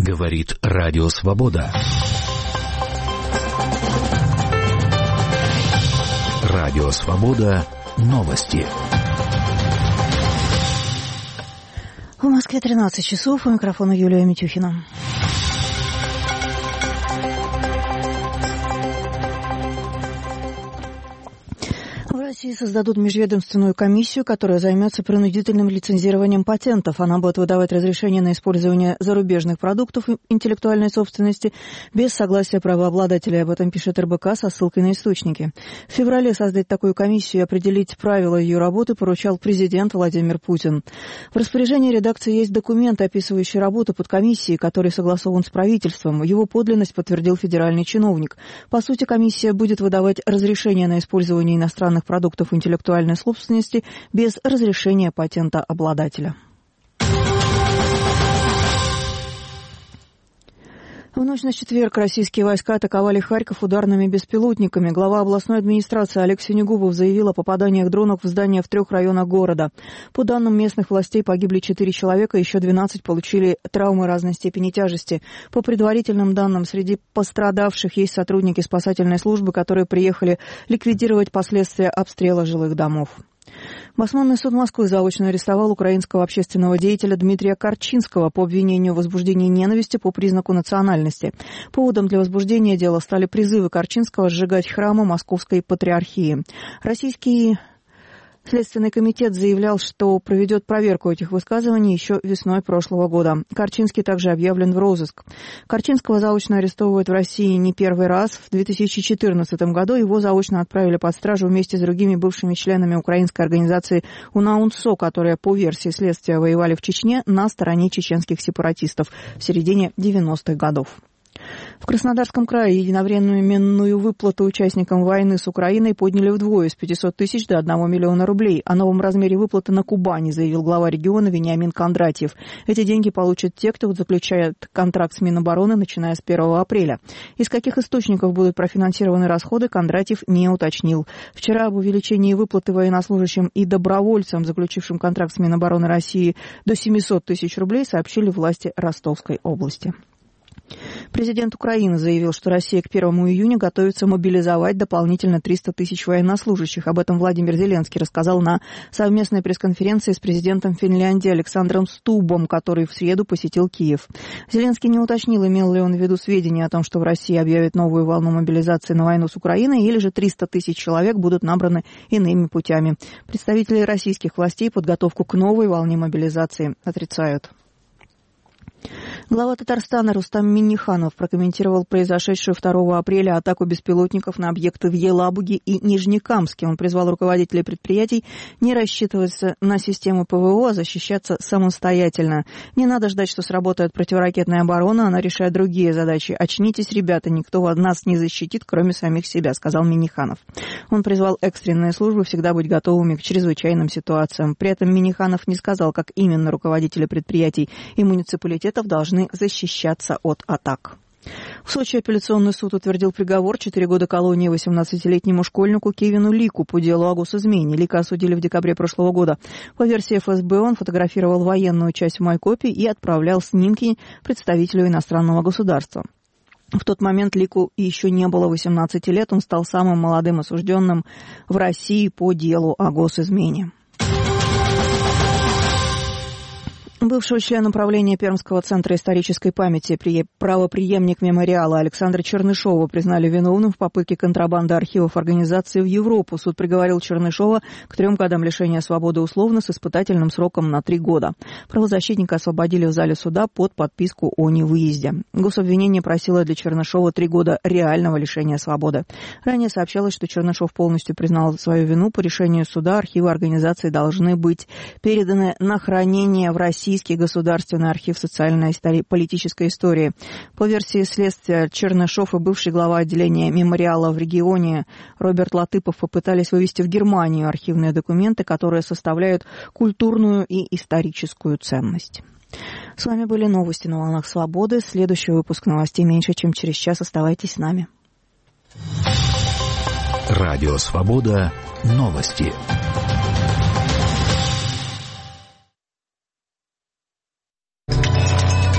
Говорит Радио Свобода. Радио Свобода. Новости. В Москве 13 часов. У микрофона Юлия Митюхина. В России создадут межведомственную комиссию, которая займется принудительным лицензированием патентов. Она будет выдавать разрешение на использование зарубежных продуктов интеллектуальной собственности без согласия правообладателя. Об этом пишет РБК со ссылкой на источники. В феврале создать такую комиссию и определить правила ее работы поручал президент Владимир Путин. В распоряжении редакции есть документ, описывающий работу подкомиссии, который согласован с правительством. Его подлинность подтвердил федеральный чиновник. По сути, комиссия будет выдавать разрешение на использование иностранных продуктов интеллектуальной собственности без разрешения патентообладателя. В ночь на четверг российские войска атаковали Харьков ударными беспилотниками. Глава областной администрации Олег Синегубов заявил о попаданиях дронов в здания в 3 районах города. По данным местных властей, погибли 4 человека, еще 12 получили травмы разной степени тяжести. По предварительным данным, среди пострадавших есть сотрудники спасательной службы, которые приехали ликвидировать последствия обстрела жилых домов. Басманный суд Москвы заочно арестовал украинского общественного деятеля Дмитрия Корчинского по обвинению в возбуждении ненависти по признаку национальности. Поводом для возбуждения дела стали призывы Корчинского сжигать храмы Московской Патриархии. Российский Следственный комитет заявлял, что проведет проверку этих высказываний еще весной прошлого года. Корчинский также объявлен в розыск. Корчинского заочно арестовывают в России не первый раз. В 2014 году его заочно отправили под стражу вместе с другими бывшими членами украинской организации УНАУНСО, которые, по версии следствия, воевали в Чечне на стороне чеченских сепаратистов в середине 90-х годов. В Краснодарском крае единовременную выплату участникам войны с Украиной подняли вдвое, с 500 тысяч до 1 миллиона рублей. О новом размере выплаты на Кубани заявил глава региона Вениамин Кондратьев. Эти деньги получат те, кто заключает контракт с Минобороны, начиная с 1 апреля. Из каких источников будут профинансированы расходы, Кондратьев не уточнил. Вчера об увеличении выплаты военнослужащим и добровольцам, заключившим контракт с Минобороны России, до 700 тысяч рублей, сообщили власти Ростовской области. Президент Украины заявил, что Россия к 1 июня готовится мобилизовать дополнительно 300 тысяч военнослужащих. Об этом Владимир Зеленский рассказал на совместной пресс-конференции с президентом Финляндии Александром Стубом, который в среду посетил Киев. Зеленский не уточнил, имел ли он в виду сведения о том, что в России объявят новую волну мобилизации на войну с Украиной, или же 300 тысяч человек будут набраны иными путями. Представители российских властей подготовку к новой волне мобилизации отрицают. Глава Татарстана Рустам Минниханов прокомментировал произошедшую 2 апреля атаку беспилотников на объекты в Елабуге и Нижнекамске. Он призвал руководителей предприятий не рассчитываться на систему ПВО, а защищаться самостоятельно. Не надо ждать, что сработает противоракетная оборона, она решает другие задачи. «Очнитесь, ребята, никто нас не защитит, кроме самих себя», — сказал Минниханов. Он призвал экстренные службы всегда быть готовыми к чрезвычайным ситуациям. При этом Минниханов не сказал, как именно руководители предприятий и муниципалитетов должны защищаться от атак. В Сочи апелляционный суд утвердил приговор 4 года колонии 18-летнему школьнику Кевину Лику по делу о госизмене. Лика осудили в декабре прошлого года. По версии ФСБ, он фотографировал военную часть в Майкопе и отправлял снимки представителю иностранного государства. В тот момент Лику еще не было 18 лет. Он стал самым молодым осужденным в России по делу о госизмене. Бывшего члена правления Пермского центра исторической памяти, правопреемник мемориала Александра Чернышова признали виновным в попытке контрабанды архивов организации в Европу. Суд приговорил Чернышова к 3 годам лишения свободы условно с испытательным сроком на 3 года. Правозащитника освободили в зале суда под подписку о невыезде. Гособвинение просило для Чернышова 3 года реального лишения свободы. Ранее сообщалось, что Чернышов полностью признал свою вину. По решению суда архивы организации должны быть переданы на хранение в Российский государственный архив социальной и политической истории. По версии следствия, Чернышов и бывший глава отделения мемориала в регионе Роберт Латыпов попытались вывести в Германию архивные документы, которые составляют культурную и историческую ценность. С вами были новости на волнах Свободы. Следующий выпуск новостей меньше, чем через час. Оставайтесь с нами. Радио Свобода. Новости.